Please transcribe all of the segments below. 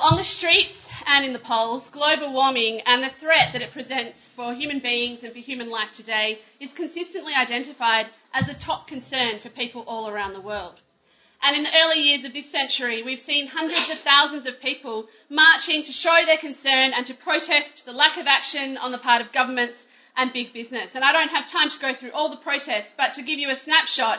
on the streets and in the polls, global warming and the threat that it presents for human beings and for human life today is consistently identified as a top concern for people all around the world. And in the early years of this century, we've seen hundreds of thousands of people marching to show their concern and to protest the lack of action on the part of governments and big business. And I don't have time to go through all the protests, but to give you a snapshot,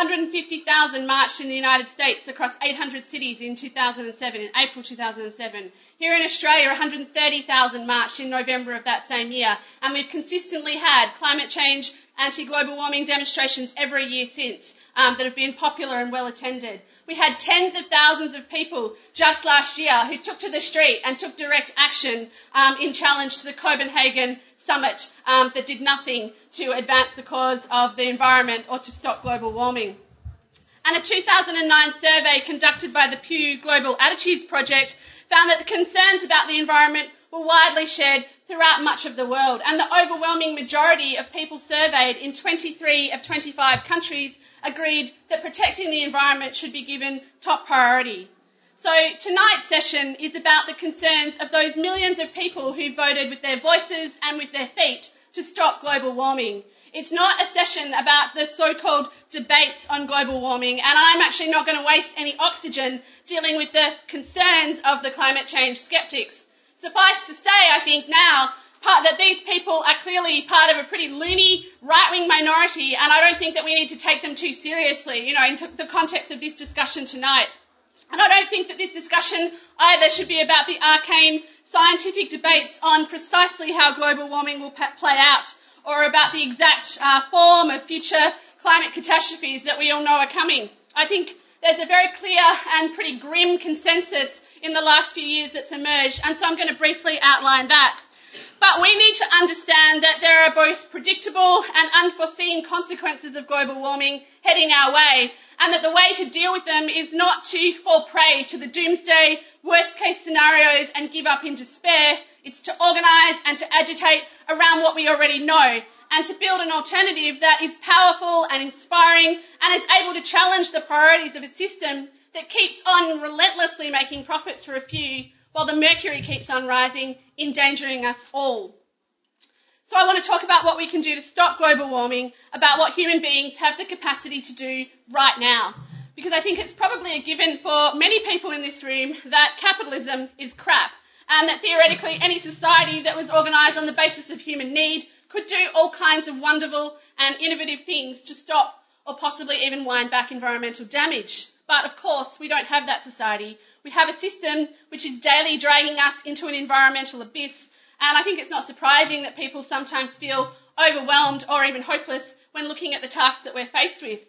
150,000 marched in the United States across 800 cities in 2007, in April 2007. Here in Australia, 130,000 marched in November of that same year, and we've consistently had climate change, anti-global warming demonstrations every year since that have been popular and well attended. We had tens of thousands of people just last year who took to the street and took direct action in challenge to the Copenhagen summit that did nothing to advance the cause of the environment or to stop global warming. And a 2009 survey conducted by the Pew Global Attitudes Project found that the concerns about the environment were widely shared throughout much of the world, and the overwhelming majority of people surveyed in 23 of 25 countries agreed that protecting the environment should be given top priority. So tonight's session is about the concerns of those millions of people who voted with their voices and with their feet to stop global warming. It's not a session about the so-called debates on global warming, and I'm actually not going to waste any oxygen dealing with the concerns of the climate change sceptics. Suffice to say, I think now, that these people are clearly part of a pretty loony right-wing minority, and I don't think that we need to take them too seriously, in the context of this discussion tonight. And I don't think that this discussion either should be about the arcane scientific debates on precisely how global warming will play out, or about the exact form of future climate catastrophes that we all know are coming. I think there's a very clear and pretty grim consensus in the last few years that's emerged, and so I'm going to briefly outline that. But we need to understand that there are both predictable and unforeseen consequences of global warming heading our way, and that the way to deal with them is not to fall prey to the doomsday, worst-case scenarios and give up in despair. It's to organise and to agitate around what we already know, and to build an alternative that is powerful and inspiring and is able to challenge the priorities of a system that keeps on relentlessly making profits for a few while the mercury keeps on rising, endangering us all. So I want to talk about what we can do to stop global warming, about what human beings have the capacity to do right now. Because I think it's probably a given for many people in this room that capitalism is crap, and that theoretically any society that was organised on the basis of human need could do all kinds of wonderful and innovative things to stop or possibly even wind back environmental damage. But of course, we don't have that society. We have a system which is daily dragging us into an environmental abyss, and I think it's not surprising that people sometimes feel overwhelmed or even hopeless when looking at the tasks that we're faced with.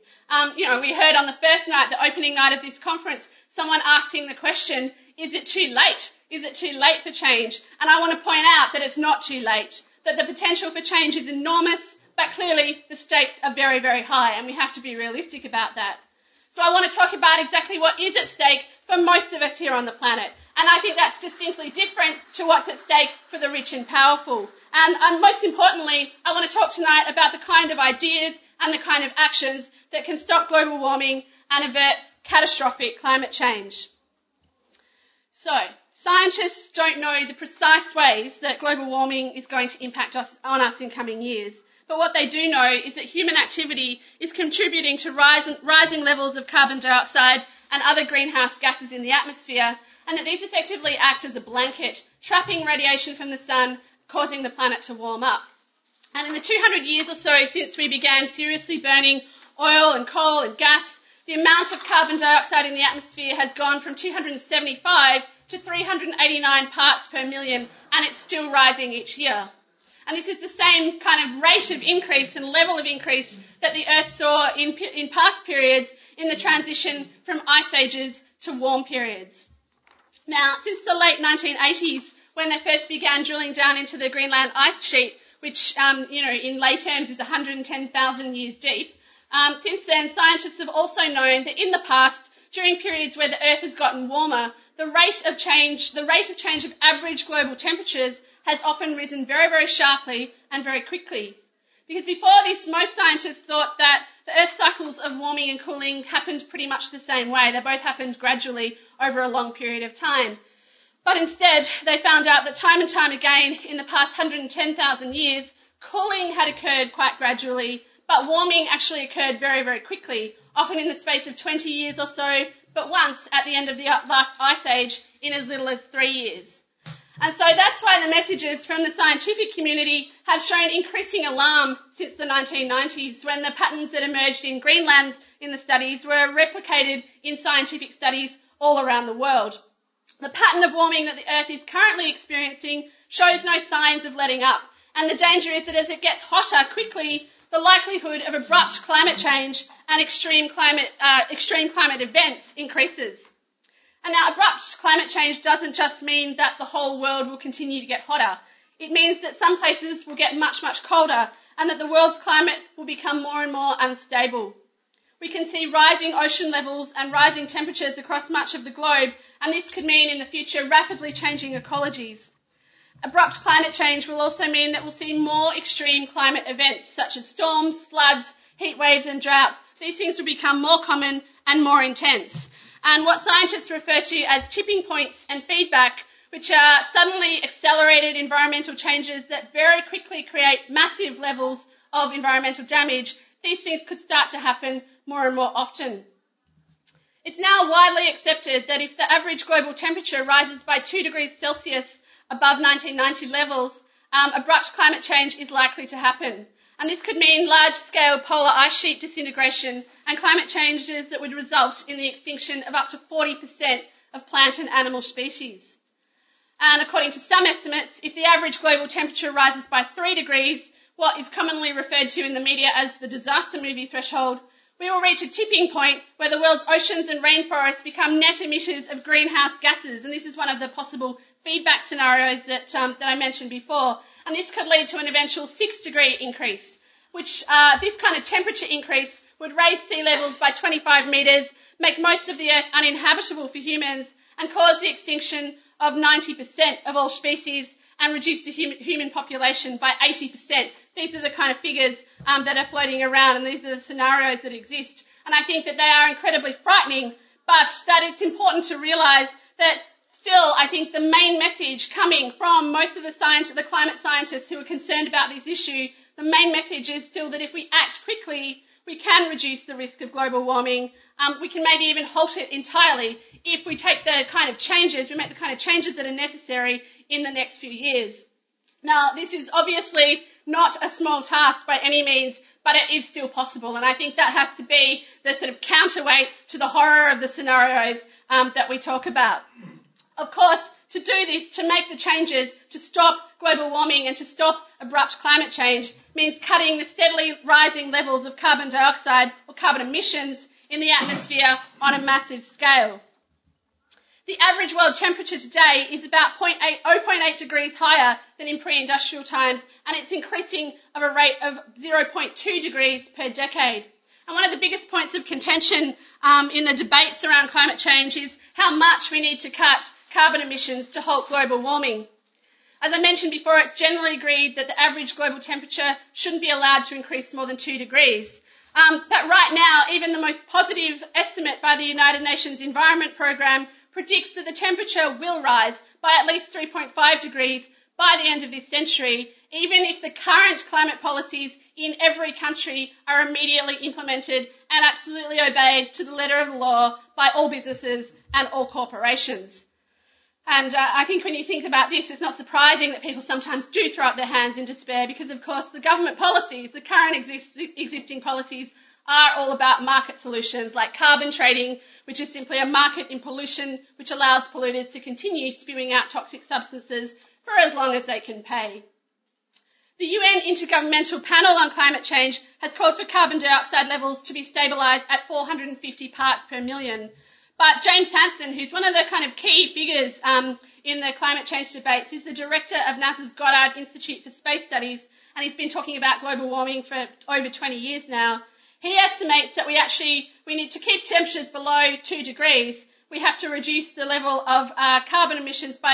We heard on the first night, the opening night of this conference, someone asking the question, is it too late? Is it too late for change? And I want to point out that it's not too late, that the potential for change is enormous, but clearly the stakes are very, very high, and we have to be realistic about that. So I want to talk about exactly what is at stake for most of us here on the planet. And I think that's distinctly different to what's at stake for the rich and powerful. And most importantly, I want to talk tonight about the kind of ideas and the kind of actions that can stop global warming and avert catastrophic climate change. So, scientists don't know the precise ways that global warming is going to impact on us in coming years. But what they do know is that human activity is contributing to rising levels of carbon dioxide and other greenhouse gases in the atmosphere, and that these effectively act as a blanket, trapping radiation from the sun, causing the planet to warm up. And in the 200 years or so since we began seriously burning oil and coal and gas, the amount of carbon dioxide in the atmosphere has gone from 275 to 389 parts per million, and it's still rising each year. And this is the same kind of rate of increase and level of increase that the Earth saw in past periods in the transition from ice ages to warm periods. Now, since the late 1980s, when they first began drilling down into the Greenland ice sheet, which, in lay terms is 110,000 years deep, since then, scientists have also known that in the past, during periods where the Earth has gotten warmer, the rate of change of average global temperatures has often risen very, very sharply and very quickly. Because before this, most scientists thought that the Earth cycles of warming and cooling happened pretty much the same way. They both happened gradually over a long period of time. But instead, they found out that time and time again in the past 110,000 years, cooling had occurred quite gradually, but warming actually occurred very, very quickly, often in the space of 20 years or so, but once at the end of the last ice age in as little as 3 years. And so that's why the messages from the scientific community have shown increasing alarm since the 1990s, when the patterns that emerged in Greenland in the studies were replicated in scientific studies all around the world. The pattern of warming that the Earth is currently experiencing shows no signs of letting up, and the danger is that as it gets hotter quickly, the likelihood of abrupt climate change and extreme climate events increases. And now, abrupt climate change doesn't just mean that the whole world will continue to get hotter. It means that some places will get much, much colder, and that the world's climate will become more and more unstable. We can see rising ocean levels and rising temperatures across much of the globe, and this could mean in the future rapidly changing ecologies. Abrupt climate change will also mean that we'll see more extreme climate events such as storms, floods, heat waves and droughts. These things will become more common and more intense. And what scientists refer to as tipping points and feedback, which are suddenly accelerated environmental changes that very quickly create massive levels of environmental damage, these things could start to happen more and more often. It's now widely accepted that if the average global temperature rises by 2 degrees Celsius above 1990 levels, abrupt climate change is likely to happen. And this could mean large-scale polar ice sheet disintegration and climate changes that would result in the extinction of up to 40% of plant and animal species. And according to some estimates, if the average global temperature rises by 3 degrees, what is commonly referred to in the media as the disaster movie threshold, we will reach a tipping point where the world's oceans and rainforests become net emitters of greenhouse gases. And this is one of the possible feedback scenarios that I mentioned before. And this could lead to an eventual 6-degree increase, which this kind of temperature increase would raise sea levels by 25 metres, make most of the Earth uninhabitable for humans, and cause the extinction of 90% of all species and reduce the human population by 80%. These are the kind of figures that are floating around, and these are the scenarios that exist. And I think that they are incredibly frightening, but that it's important to realise that still, I think the main message coming from most of the climate scientists who are concerned about this issue, the main message is still that if we act quickly, we can reduce the risk of global warming. We can maybe even halt it entirely if we take the kind of changes, we make the kind of changes that are necessary in the next few years. Now, this is obviously not a small task by any means, but it is still possible. And I think that has to be the sort of counterweight to the horror of the scenarios that we talk about. Of course, to do this, to make the changes, to stop global warming and to stop abrupt climate change means cutting the steadily rising levels of carbon dioxide or carbon emissions in the atmosphere on a massive scale. The average world temperature today is about 0.8 degrees higher than in pre-industrial times, and it's increasing at a rate of 0.2 degrees per decade. And one of the biggest points of contention in the debates around climate change is how much we need to cut carbon emissions to halt global warming. As I mentioned before, it's generally agreed that the average global temperature shouldn't be allowed to increase more than 2 degrees. But right now, even the most positive estimate by the United Nations Environment Programme predicts that the temperature will rise by at least 3.5 degrees by the end of this century, even if the current climate policies in every country are immediately implemented and absolutely obeyed to the letter of the law by all businesses and all corporations. And I think when you think about this, it's not surprising that people sometimes do throw up their hands in despair because, of course, the government policies, the current existing policies, are all about market solutions like carbon trading, which is simply a market in pollution which allows polluters to continue spewing out toxic substances for as long as they can pay. The UN Intergovernmental Panel on Climate Change has called for carbon dioxide levels to be stabilised at 450 parts per million. But James Hansen, who's one of the kind of key figures in the climate change debates, is the director of NASA's Goddard Institute for Space Studies, and he's been talking about global warming for over 20 years now. He estimates that we need to keep temperatures below 2 degrees. We have to reduce the level of carbon emissions by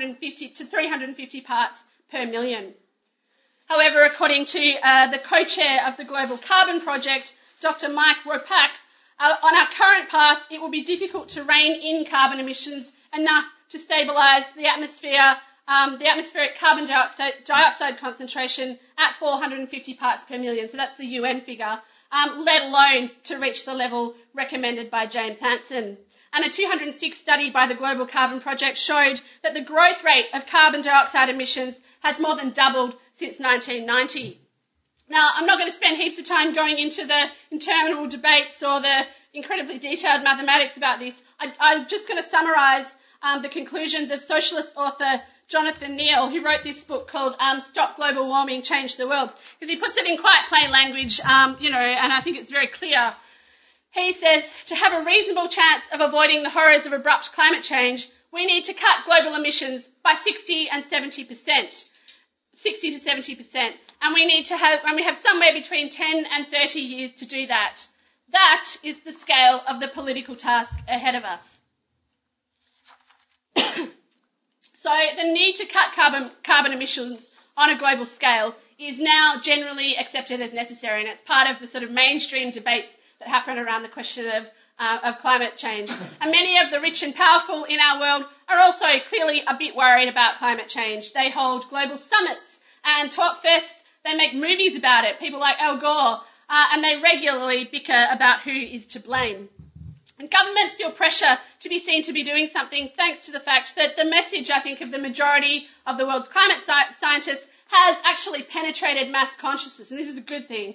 350 parts per million. However, according to the co-chair of the Global Carbon Project, Dr. Mike Ropak, on our current path, it will be difficult to rein in carbon emissions enough to stabilise the atmospheric carbon dioxide concentration at 450 parts per million. So that's the UN figure, let alone to reach the level recommended by James Hansen. And a 2006 study by the Global Carbon Project showed that the growth rate of carbon dioxide emissions has more than doubled since 1990. Now, I'm not going to spend heaps of time going into the internal debates or the incredibly detailed mathematics about this. I'm just going to summarise the conclusions of socialist author Jonathan Neal, who wrote this book called Stop Global Warming, Change the World, because he puts it in quite plain language, and I think it's very clear. He says, to have a reasonable chance of avoiding the horrors of abrupt climate change, we need to cut global emissions by 60 to 70%. And we have somewhere between 10 and 30 years to do that. That is the scale of the political task ahead of us. So the need to cut carbon emissions on a global scale is now generally accepted as necessary, and it's part of the sort of mainstream debates that happen around the question of climate change. And many of the rich and powerful in our world are also clearly a bit worried about climate change. They hold global summits and talk fests. They make movies about it, people like Al Gore, and they regularly bicker about who is to blame. And governments feel pressure to be seen to be doing something thanks to the fact that the message, I think, of the majority of the world's climate scientists has actually penetrated mass consciousness, and this is a good thing.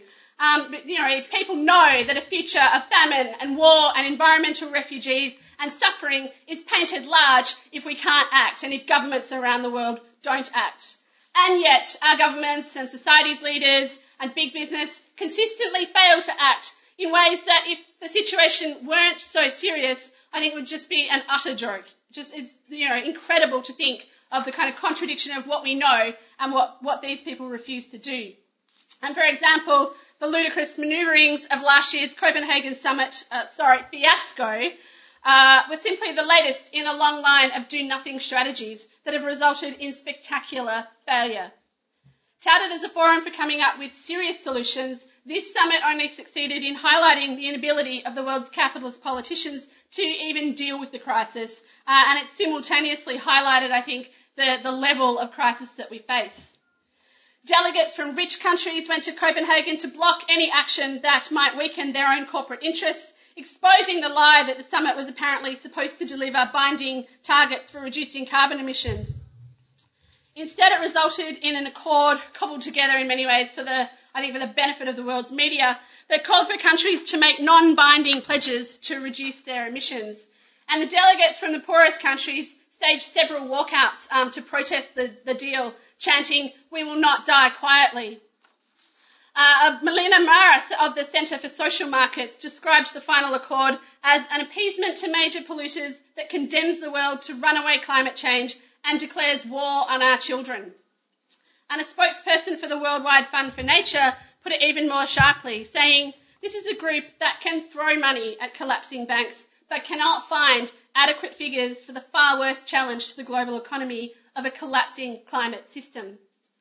People know that a future of famine and war and environmental refugees and suffering is painted large if we can't act and if governments around the world don't act. And yet our governments and society's leaders and big business consistently fail to act in ways that, if the situation weren't so serious, I think would just be an utter joke. It's incredible to think of the kind of contradiction of what we know and what these people refuse to do. And for example, the ludicrous manoeuvrings of last year's Copenhagen summit, fiasco, were simply the latest in a long line of do-nothing strategies that have resulted in spectacular failure. Touted as a forum for coming up with serious solutions, this summit only succeeded in highlighting the inability of the world's capitalist politicians to even deal with the crisis, and it simultaneously highlighted, I think, the level of crisis that we face. Delegates from rich countries went to Copenhagen to block any action that might weaken their own corporate interests, exposing the lie that the summit was apparently supposed to deliver binding targets for reducing carbon emissions. Instead, it resulted in an accord cobbled together in many ways for the benefit of the world's media that called for countries to make non-binding pledges to reduce their emissions. And the delegates from the poorest countries staged several walkouts to protest the deal, chanting, "We will not die quietly." Melina Maras of the Centre for Social Markets described the final accord as an appeasement to major polluters that condemns the world to runaway climate change and declares war on our children. And a spokesperson for the Worldwide Fund for Nature put it even more sharply, saying, "This is a group that can throw money at collapsing banks, but cannot find adequate figures for the far worse challenge to the global economy of a collapsing climate system."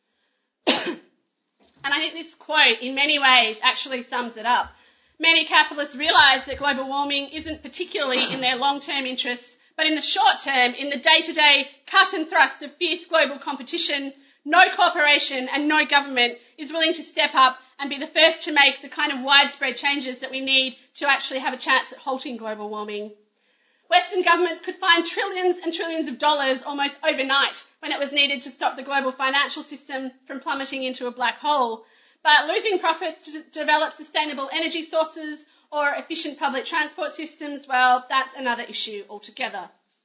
And I think this quote, in many ways, actually sums it up. Many capitalists realise that global warming isn't particularly in their long-term interests, but in the short term, in the day-to-day cut and thrust of fierce global competition, no corporation and no government is willing to step up and be the first to make the kind of widespread changes that we need to actually have a chance at halting global warming. Western governments could find trillions and trillions of dollars almost overnight when it was needed to stop the global financial system from plummeting into a black hole. But losing profits to develop sustainable energy sources or efficient public transport systems, well, that's another issue altogether.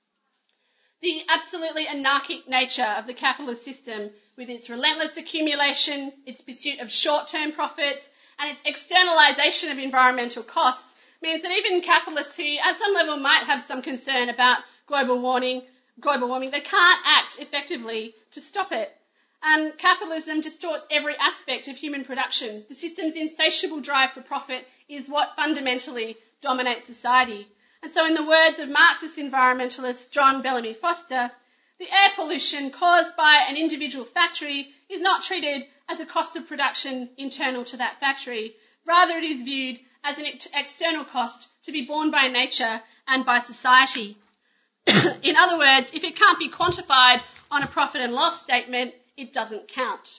The absolutely anarchic nature of the capitalist system, with its relentless accumulation, its pursuit of short-term profits, and its externalisation of environmental costs, means that even capitalists who at some level might have some concern about global warming, they can't act effectively to stop it. And capitalism distorts every aspect of human production. The system's insatiable drive for profit is what fundamentally dominates society. And so in the words of Marxist environmentalist John Bellamy Foster, the air pollution caused by an individual factory is not treated as a cost of production internal to that factory. Rather, it is viewed as an external cost to be borne by nature and by society. In other words, if it can't be quantified on a profit and loss statement, it doesn't count.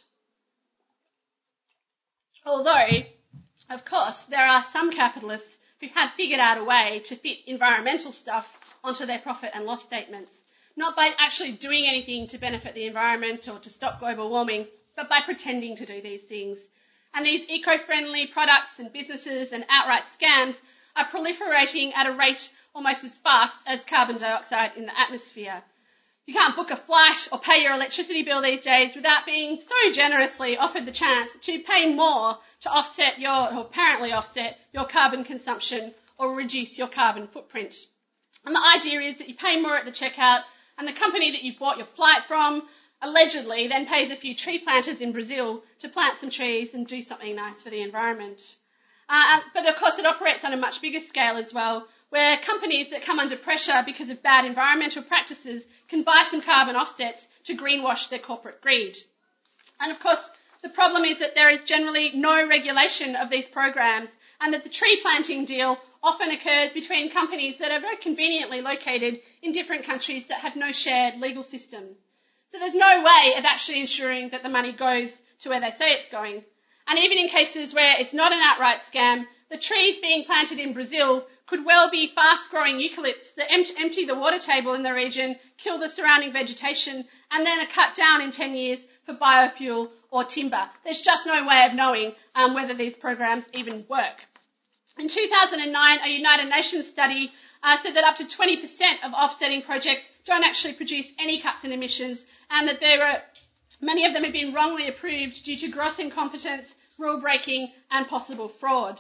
Although, of course, there are some capitalists who have figured out a way to fit environmental stuff onto their profit and loss statements, not by actually doing anything to benefit the environment or to stop global warming, but by pretending to do these things. And these eco-friendly products and businesses and outright scams are proliferating at a rate almost as fast as carbon dioxide in the atmosphere. You can't book a flight or pay your electricity bill these days without being so generously offered the chance to pay more to offset or apparently offset your carbon consumption or reduce your carbon footprint. And the idea is that you pay more at the checkout, and the company that you've bought your flight from allegedly then pays a few tree planters in Brazil to plant some trees and do something nice for the environment. But of course it operates on a much bigger scale as well, where companies that come under pressure because of bad environmental practices can buy some carbon offsets to greenwash their corporate greed. And of course, the problem is that there is generally no regulation of these programs, and that the tree planting deal often occurs between companies that are very conveniently located in different countries that have no shared legal system. So there's no way of actually ensuring that the money goes to where they say it's going. And even in cases where it's not an outright scam, the trees being planted in Brazil could well be fast-growing eucalypts that empty the water table in the region, kill the surrounding vegetation, and then are cut down in 10 years for biofuel or timber. There's just no way of knowing whether these programs even work. In 2009, a United Nations study said that up to 20% of offsetting projects don't actually produce any cuts in emissions, and that many of them have been wrongly approved due to gross incompetence, rule breaking, and possible fraud.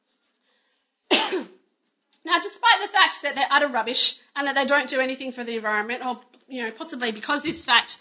Now, despite the fact that they're utter rubbish and that they don't do anything for the environment, or possibly because of this fact,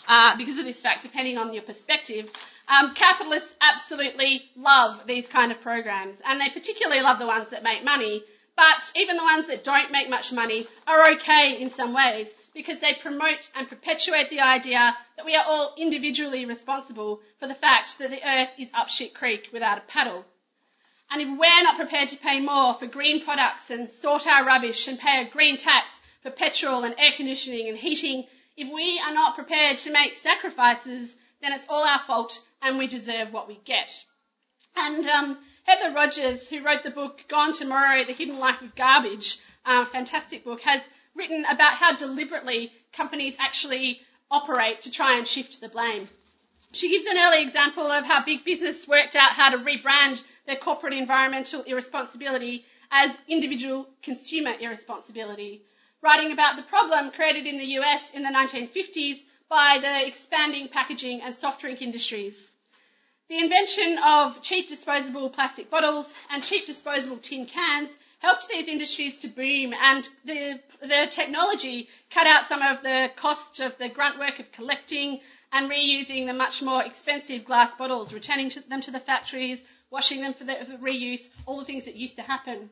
depending on your perspective, capitalists absolutely love these kind of programs, and they particularly love the ones that make money. But even the ones that don't make much money are okay in some ways, because they promote and perpetuate the idea that we are all individually responsible for the fact that the earth is up shit creek without a paddle. And if we're not prepared to pay more for green products and sort our rubbish and pay a green tax for petrol and air conditioning and heating, if we are not prepared to make sacrifices, then it's all our fault and we deserve what we get. And Heather Rogers, who wrote the book Gone Tomorrow, The Hidden Life of Garbage, fantastic book, has written about how deliberately companies actually operate to try and shift the blame. She gives an early example of how big business worked out how to rebrand their corporate environmental irresponsibility as individual consumer irresponsibility, writing about the problem created in the US in the 1950s by the expanding packaging and soft drink industries. The invention of cheap disposable plastic bottles and cheap disposable tin cans helped these industries to boom, and the technology cut out some of the cost of the grunt work of collecting and reusing the much more expensive glass bottles, returning them to the factories, washing them for reuse, all the things that used to happen.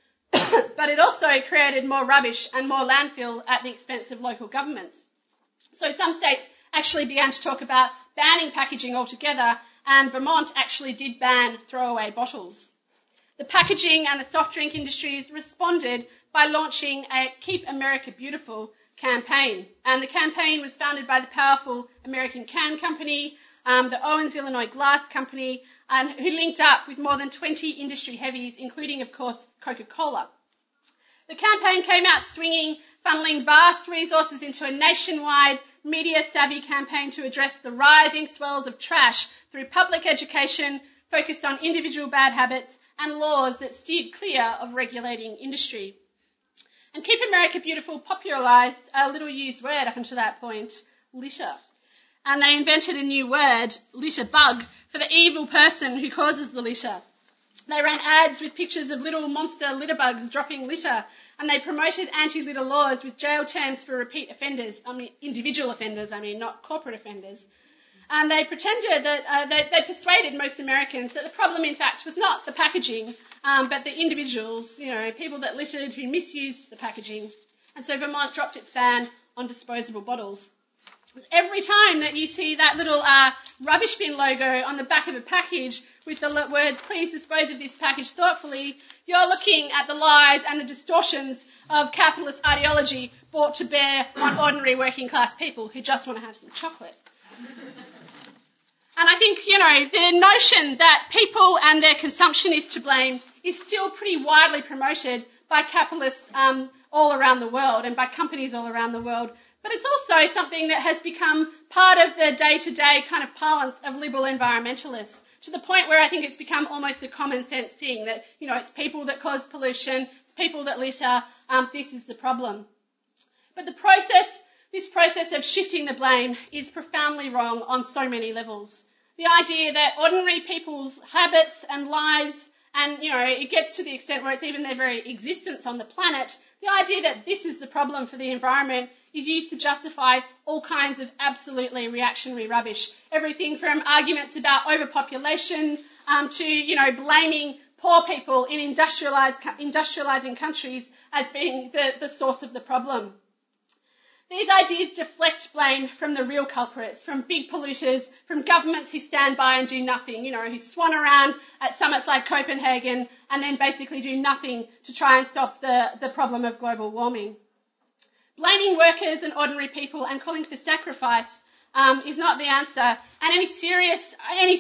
But it also created more rubbish and more landfill at the expense of local governments. So some states actually began to talk about banning packaging altogether, and Vermont actually did ban throwaway bottles. The packaging and the soft drink industries responded by launching a Keep America Beautiful campaign. And the campaign was founded by the powerful American Can Company, the Owens Illinois Glass Company, and who linked up with more than 20 industry heavies, including, of course, Coca-Cola. The campaign came out swinging, funneling vast resources into a nationwide media-savvy campaign to address the rising swells of trash through public education focused on individual bad habits and laws that steered clear of regulating industry. And Keep America Beautiful popularised a little used word up until that point, litter. And they invented a new word, litter bug, for the evil person who causes the litter. They ran ads with pictures of little monster litter bugs dropping litter, and they promoted anti-litter laws with jail terms for repeat offenders, individual offenders, not corporate offenders. And they pretended that they persuaded most Americans that the problem, in fact, was not the packaging, but the individuals, people that littered who misused the packaging. And so Vermont dropped its ban on disposable bottles. Every time that you see that little rubbish bin logo on the back of a package with the words, please dispose of this package thoughtfully, you're looking at the lies and the distortions of capitalist ideology brought to bear on ordinary working class people who just want to have some chocolate. And I think, the notion that people and their consumption is to blame is still pretty widely promoted by capitalists all around the world and by companies all around the world. But it's also something that has become part of the day-to-day kind of parlance of liberal environmentalists, to the point where I think it's become almost a common sense thing that, it's people that cause pollution, it's people that litter, this is the problem. But this process of shifting the blame is profoundly wrong on so many levels. The idea that ordinary people's habits and lives, and, it gets to the extent where it's even their very existence on the planet, the idea that this is the problem for the environment is used to justify all kinds of absolutely reactionary rubbish. Everything from arguments about overpopulation to, blaming poor people in industrialising countries as being the source of the problem. These ideas deflect blame from the real culprits, from big polluters, from governments who stand by and do nothing, who swan around at summits like Copenhagen and then basically do nothing to try and stop the problem of global warming. Blaming workers and ordinary people and calling for sacrifice is not the answer, and any serious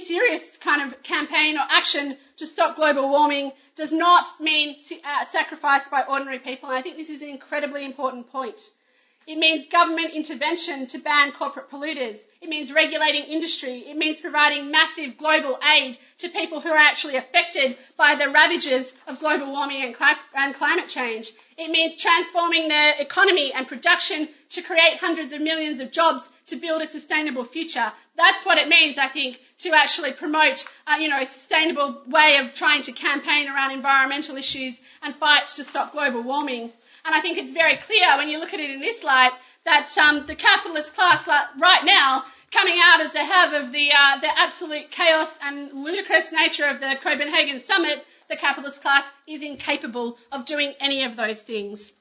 kind of campaign or action to stop global warming does not mean sacrifice by ordinary people, and I think this is an incredibly important point. It means government intervention to ban corporate polluters. It means regulating industry. It means providing massive global aid to people who are actually affected by the ravages of global warming and climate change. It means transforming the economy and production to create hundreds of millions of jobs to build a sustainable future. That's what it means, I think, to actually promote, a sustainable way of trying to campaign around environmental issues and fight to stop global warming. And I think it's very clear when you look at it in this light that the capitalist class right now, coming out as they have of the absolute chaos and ludicrous nature of the Copenhagen summit, the capitalist class is incapable of doing any of those things.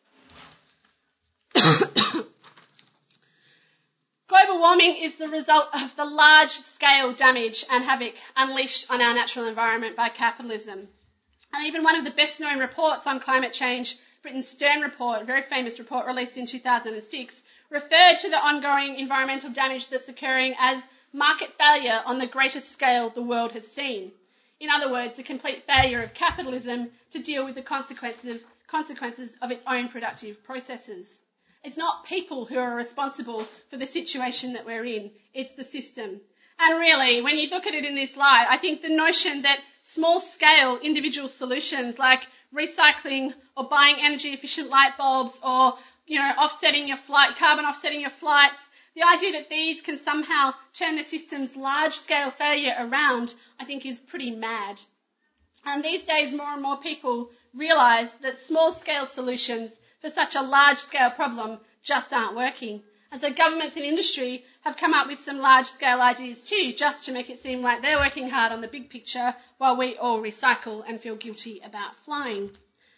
Global warming is the result of the large-scale damage and havoc unleashed on our natural environment by capitalism. And even one of the best-known reports on climate change, Britain's Stern report, a very famous report released in 2006, referred to the ongoing environmental damage that's occurring as market failure on the greatest scale the world has seen. In other words, the complete failure of capitalism to deal with the consequences of its own productive processes. It's not people who are responsible for the situation that we're in, it's the system. And really, when you look at it in this light, I think the notion that small-scale individual solutions like recycling or buying energy-efficient light bulbs or, carbon offsetting your flights, the idea that these can somehow turn the system's large-scale failure around, I think is pretty mad. And these days, more and more people realise that small-scale solutions for such a large-scale problem just aren't working. And so governments and industry have come up with some large-scale ideas too, just to make it seem like they're working hard on the big picture while we all recycle and feel guilty about flying.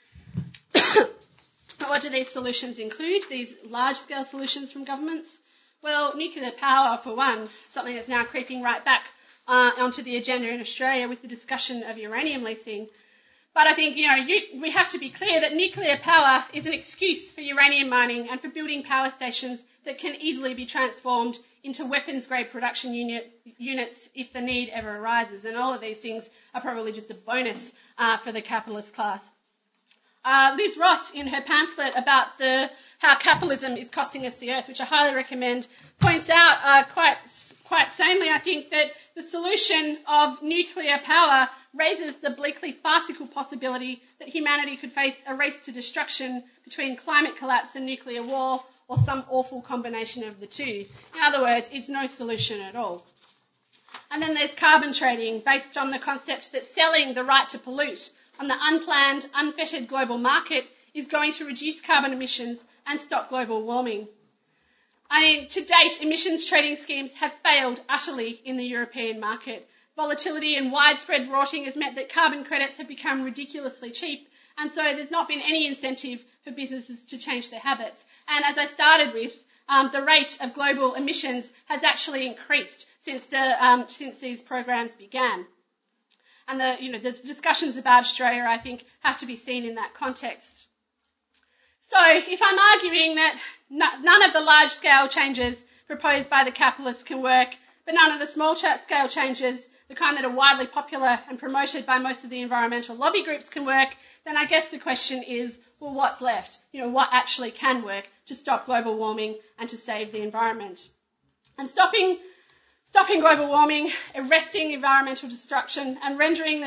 But what do these solutions include, these large-scale solutions from governments? Well, nuclear power, for one, something that's now creeping right back onto the agenda in Australia with the discussion of uranium leasing. But I think, we have to be clear that nuclear power is an excuse for uranium mining and for building power stations that can easily be transformed into weapons-grade production units if the need ever arises. And all of these things are probably just a bonus for the capitalist class. Liz Ross, in her pamphlet about how capitalism is costing us the earth, which I highly recommend, points out quite sanely, I think, that the solution of nuclear power raises the bleakly farcical possibility that humanity could face a race to destruction between climate collapse and nuclear war, or some awful combination of the two. In other words, it's no solution at all. And then there's carbon trading, based on the concept that selling the right to pollute on the unplanned, unfettered global market is going to reduce carbon emissions and stop global warming. To date, emissions trading schemes have failed utterly in the European market. Volatility and widespread rorting has meant that carbon credits have become ridiculously cheap, and so there's not been any incentive for businesses to change their habits. And as I started with, the rate of global emissions has actually increased since these programs began. And the discussions about Australia, I think, have to be seen in that context. So if I'm arguing that none of the large-scale changes proposed by the capitalists can work, but none of the small-scale changes, the kind that are widely popular and promoted by most of the environmental lobby groups, can work, then I guess the question is, well, what's left? What actually can work to stop global warming and to save the environment? And stopping global warming, arresting environmental destruction, and reducing the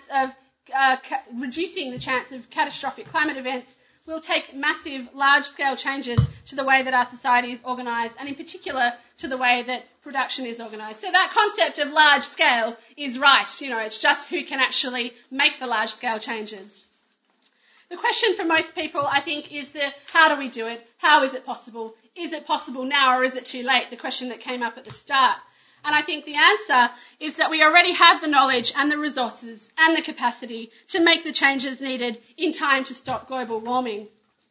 chance of catastrophic climate events will take massive, large-scale changes to the way that our society is organised, and in particular to the way that production is organised. So that concept of large-scale is right. It's just who can actually make the large-scale changes. The question for most people, I think, is how do we do it? How is it possible? Is it possible now or is it too late? The question that came up at the start. And I think the answer is that we already have the knowledge and the resources and the capacity to make the changes needed in time to stop global warming.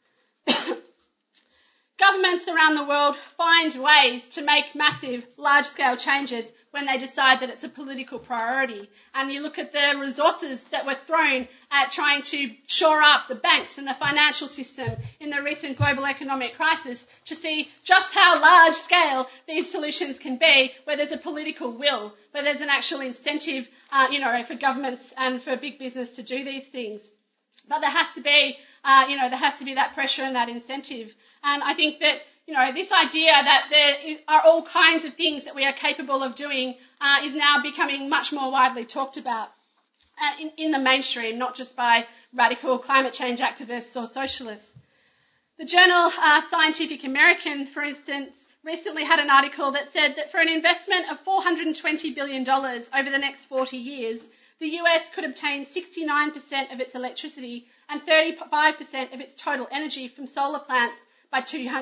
Governments around the world find ways to make massive, large-scale changes when they decide that it's a political priority. And you look at the resources that were thrown at trying to shore up the banks and the financial system in the recent global economic crisis to see just how large-scale these solutions can be, where there's a political will, where there's an actual incentive, for governments and for big business to do these things. But there has to be that pressure and that incentive. And I think that, this idea that there are all kinds of things that we are capable of doing is now becoming much more widely talked about in the mainstream, not just by radical climate change activists or socialists. The journal Scientific American, for instance, recently had an article that said that for an investment of $420 billion over the next 40 years, the US could obtain 69% of its electricity and 35% of its total energy from solar plants by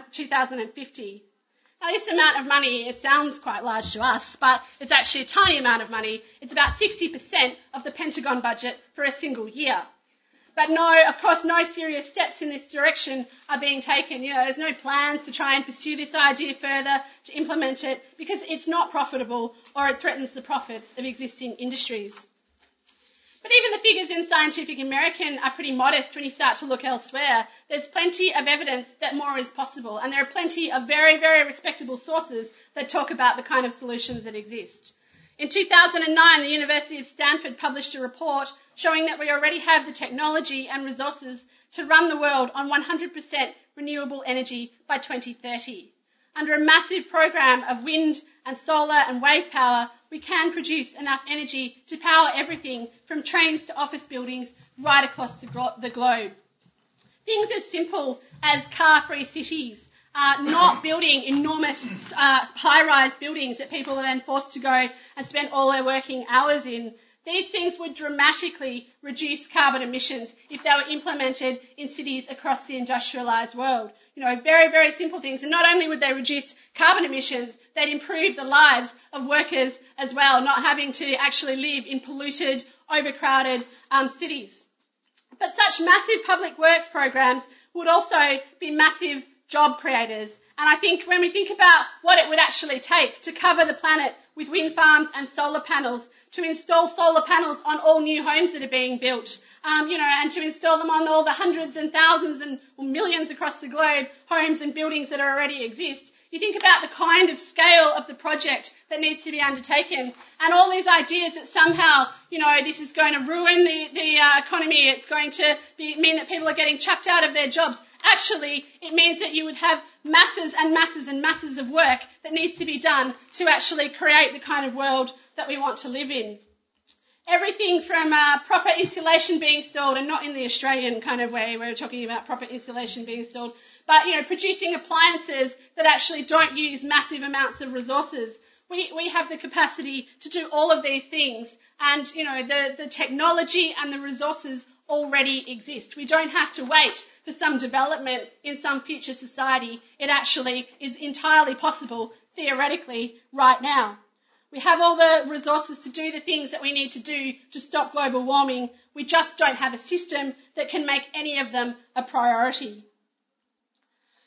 2050. Now, this amount of money, it sounds quite large to us, but it's actually a tiny amount of money. It's about 60% of the Pentagon budget for a single year. But no serious steps in this direction are being taken. There's no plans to try and pursue this idea further, to implement it, because it's not profitable or it threatens the profits of existing industries. But even the figures in Scientific American are pretty modest when you start to look elsewhere. There's plenty of evidence that more is possible, and there are plenty of very, very respectable sources that talk about the kind of solutions that exist. In 2009, the University of Stanford published a report showing that we already have the technology and resources to run the world on 100% renewable energy by 2030. Under a massive program of wind and solar and wave power, we can produce enough energy to power everything from trains to office buildings right across the globe. Things as simple as car-free cities, not building enormous high-rise buildings that people are then forced to go and spend all their working hours in. These things would dramatically reduce carbon emissions if they were implemented in cities across the industrialised world. Very, very simple things. And not only would they reduce carbon emissions, they'd improve the lives of workers as well, not having to actually live in polluted, overcrowded cities. But such massive public works programs would also be massive job creators. And I think when we think about what it would actually take to cover the planet with wind farms and solar panels, to install solar panels on all new homes that are being built, and to install them on all the hundreds and thousands and millions across the globe homes and buildings that already exist. You think about the kind of scale of the project that needs to be undertaken, and all these ideas that somehow, this is going to ruin the economy, it's going to mean that people are getting chucked out of their jobs. Actually, it means that you would have masses and masses and masses of work that needs to be done to actually create the kind of world that we want to live in. Everything from proper insulation being installed, and not in the Australian kind of way where we're talking about proper insulation being installed, but producing appliances that actually don't use massive amounts of resources. We have the capacity to do all of these things, and the technology and the resources already exist. We don't have to wait for some development in some future society. It actually is entirely possible, theoretically, right now. We have all the resources to do the things that we need to do to stop global warming. We just don't have a system that can make any of them a priority.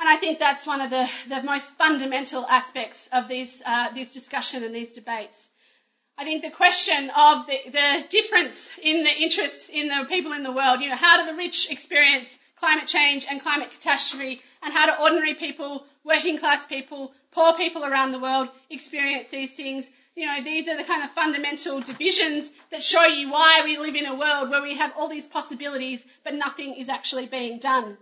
And I think that's one of the most fundamental aspects of this discussion and these debates. I think the question of the difference in the interests in the people in the world, how do the rich experience climate change and climate catastrophe, and how do ordinary people, working class people, poor people around the world experience these things? These are the kind of fundamental divisions that show you why we live in a world where we have all these possibilities, but nothing is actually being done.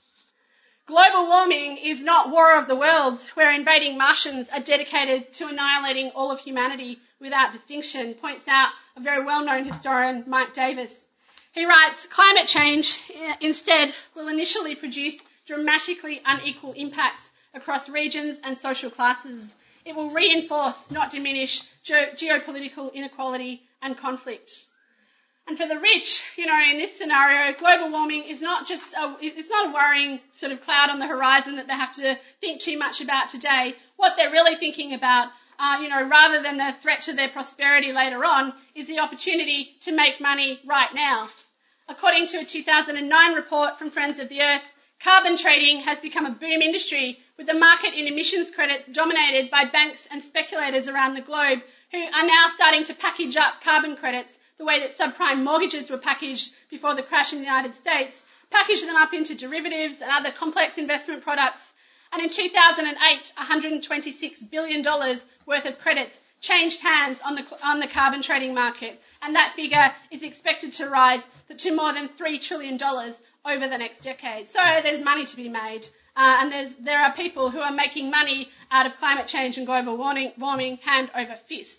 Global warming is not War of the Worlds, where invading Martians are dedicated to annihilating all of humanity without distinction, points out a very well-known historian, Mike Davis. He writes, climate change instead will initially produce dramatically unequal impacts across regions and social classes. It will reinforce, not diminish, geopolitical inequality and conflict. And for the rich, in this scenario, global warming is not just it's not a worrying sort of cloud on the horizon that they have to think too much about today. What they're really thinking about, rather than the threat to their prosperity later on, is the opportunity to make money right now. According to a 2009 report from Friends of the Earth, carbon trading has become a boom industry, with the market in emissions credits dominated by banks and speculators around the globe who are now starting to package up carbon credits the way that subprime mortgages were packaged before the crash in the United States, package them up into derivatives and other complex investment products. And in 2008, $126 billion worth of credits changed hands on the carbon trading market, and that figure is expected to rise to more than $3 trillion over the next decade. So there's money to be made, and there are people who are making money out of climate change and global warming hand over fist.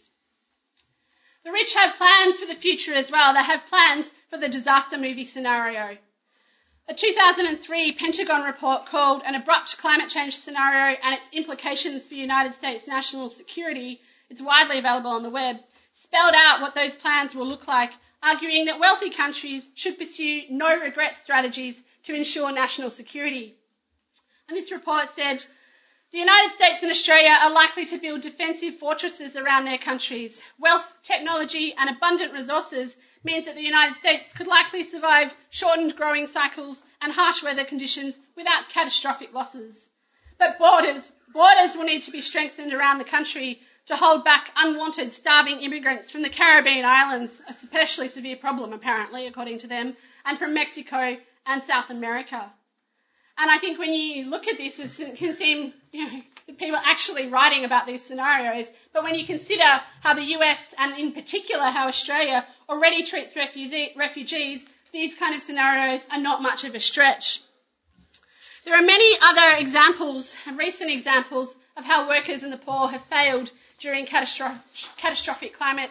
The rich have plans for the future as well. They have plans for the disaster movie scenario. A 2003 Pentagon report called An Abrupt Climate Change Scenario and Its Implications for United States National Security, it's widely available on the web, spelled out what those plans will look like, arguing that wealthy countries should pursue no-regret strategies to ensure national security. And this report said, the United States and Australia are likely to build defensive fortresses around their countries. Wealth, technology and abundant resources means that the United States could likely survive shortened growing cycles and harsh weather conditions without catastrophic losses. But borders will need to be strengthened around the country to hold back unwanted starving immigrants from the Caribbean islands, a especially severe problem apparently, according to them, and from Mexico and South America. And I think when you look at this, it can seem, people actually writing about these scenarios, but when you consider how the US and in particular how Australia already treats refugees, these kind of scenarios are not much of a stretch. There are many other examples, recent examples, of how workers and the poor have failed during catastrophic climate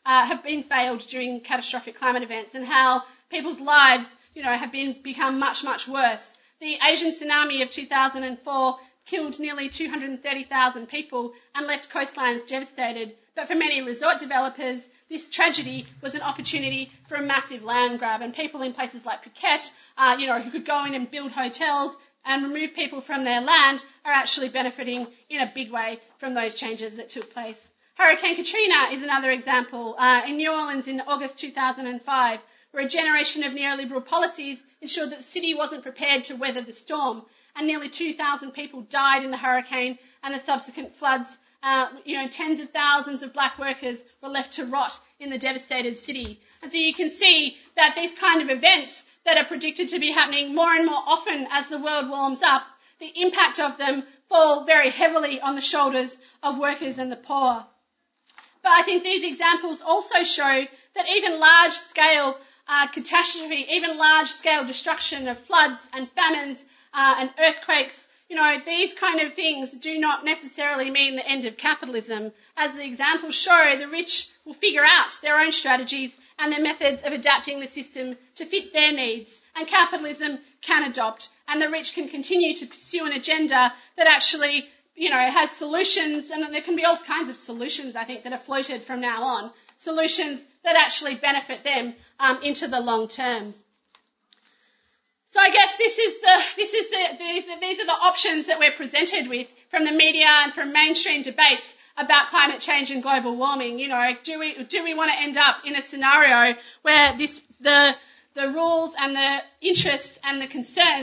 events, and how people's lives, have become much, much worse. The Asian tsunami of 2004 killed nearly 230,000 people and left coastlines devastated. But for many resort developers, this tragedy was an opportunity for a massive land grab, and people in places like Phuket, who could go in and build hotels and remove people from their land, are actually benefiting in a big way from those changes that took place. Hurricane Katrina is another example. In New Orleans in August 2005, where a generation of neoliberal policies ensured that the city wasn't prepared to weather the storm, and nearly 2,000 people died in the hurricane and the subsequent floods. Tens of thousands of black workers were left to rot in the devastated city. And so you can see that these kind of events that are predicted to be happening more and more often as the world warms up, the impact of them fall very heavily on the shoulders of workers and the poor. But I think these examples also show that even large-scale catastrophe, even large-scale destruction of floods and famines and earthquakes, these kind of things do not necessarily mean the end of capitalism. As the examples show, the rich will figure out their own strategies and their methods of adapting the system to fit their needs. And capitalism can adopt, and the rich can continue to pursue an agenda that actually, has solutions, and there can be all kinds of solutions, I think, that are floated from now on, solutions that actually benefit them into the long term. So I guess these are the options that we're presented with from the media and from mainstream debates about climate change and global warming. Do we want to end up in a scenario where the rules and the interests and the concerns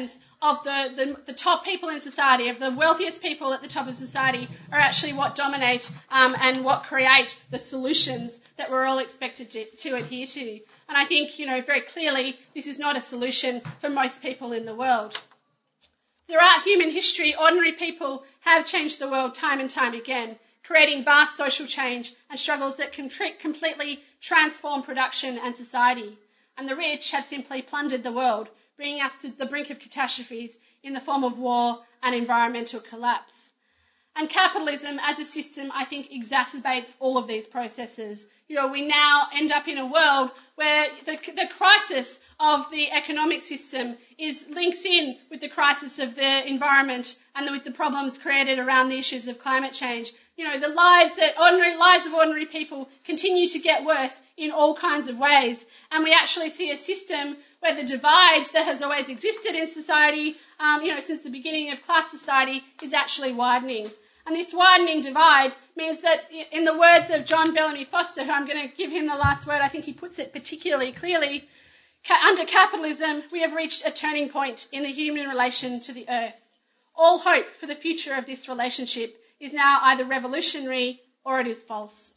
of the top people in society, of the wealthiest people at the top of society, are actually what dominate and what create the solutions that we're all expected to adhere to. And I think, very clearly, this is not a solution for most people in the world. Throughout human history, ordinary people have changed the world time and time again, creating vast social change and struggles that can completely transform production and society. And the rich have simply plundered the world, bringing us to the brink of catastrophes in the form of war and environmental collapse. And capitalism as a system, I think, exacerbates all of these processes. We now end up in a world where the crisis of the economic system links in with the crisis of the environment and with the problems created around the issues of climate change. The lives of ordinary people continue to get worse in all kinds of ways. And we actually see a system where the divide that has always existed in society, since the beginning of class society, is actually widening. And this widening divide means that, in the words of John Bellamy Foster, who I'm going to give him the last word, I think he puts it particularly clearly, under capitalism, we have reached a turning point in the human relation to the earth. All hope for the future of this relationship is now either revolutionary or it is false.